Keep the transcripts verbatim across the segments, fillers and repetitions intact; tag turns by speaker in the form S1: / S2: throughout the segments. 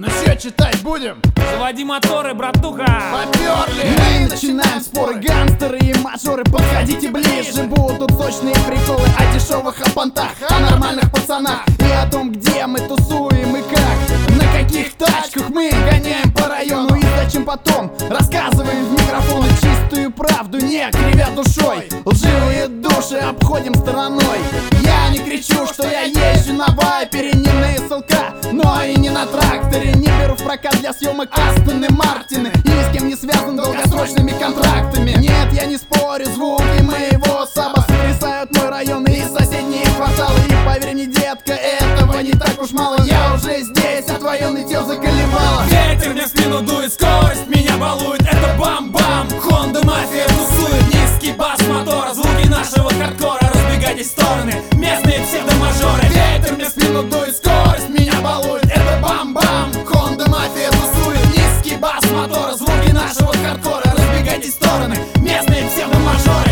S1: Ну чё, читать будем?
S2: Заводи моторы, братуха.
S1: Попёрли!
S3: Мы начинаем споры, гангстеры и мажоры. Подходите ближе, будут сочные приколы о дешевых, о понтах, о нормальных пацанах и о том, где мы тусуем и как, на каких тачках мы гоняем по району. И зачем потом рассказываем в микрофоны чистую правду, не кривя душой. Лживые души обходим стороной. Я не кричу, что я езжу на вайпере, не на СЛК, но и не на тракторе. Не беру в прокат для съемок Астон и Мартины, и ни с кем не связан долгосрочными контрактами. Нет, я не спорю, звуки моего саба сотрясают мой район и соседние кварталы. И поверь мне, детка, этого не так уж мало. Я уже здесь, а твое нытье заколебало.
S2: Ветер мне в спину дует, скорость меня балует. Это бам-бам, Honda мафия тусует. Низкий бас мотора, звуки нашего хардкора. Разбегайтесь в стороны, местные псевдомажоры.
S3: Ветер мне в спину дует, скорость меня балует. Это бам-бам, Honda мафия тусует. Низкий бас мотора, звуки нашего хардкора. Разбегайтесь в стороны, местные псевдомажоры.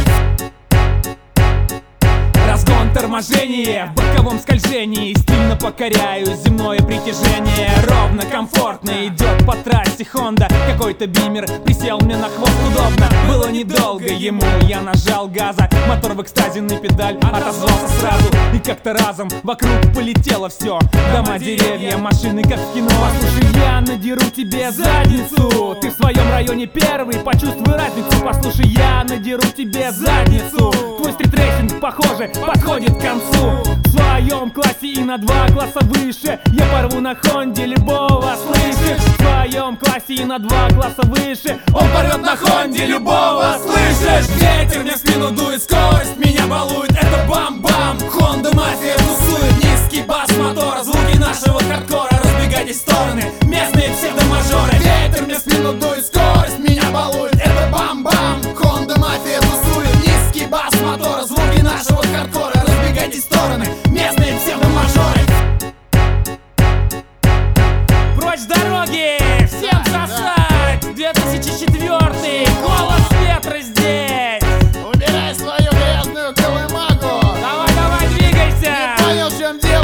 S2: Разгон, торможение, в боковом скольжении. Стильно покоряю земное притяжение. Ровно, комфортно идет по трассе Honda. Какой-то бимер присел мне на хвост удобно. Было недолго ему, я нажал газа. Мотор в экстазе на педаль отозвался сразу. И как-то разом вокруг полетело все. Дома, деревья, машины, как в кино. Послушай, я надеру тебе задницу. Ты в своем районе первый, почувствуй разницу. Послушай, я надеру тебе задницу. Твой стритрейсинг, похоже, подходит к концу. В своем классе и на два класса выше я порву на Хонде любого, слышишь? В своем классе и на два класса выше он порвет на Хонде любого, слышишь? Ветер мне в спину дует, скорость меня балует. Это бам-бам, Honda мафия тусует. Низкий бас мотора, звуки нашего хардкора. Разбегайтесь в стороны, местные псевдомажоры.
S3: Ветер мне в спину дует, скорость меня балует. Это бам-бам, Honda мафия тусует. Низкий бас мотора, звуки нашего хардкора. Разбегайтесь в стороны, местные псевдомажоры.
S2: Прочь с дороги, всем сосать! две тысячи четвёртый, голос ветра здесь!
S1: Убирай свою грязную колымагу!
S2: Давай, давай, двигайся!
S1: Не понял, в чем дело?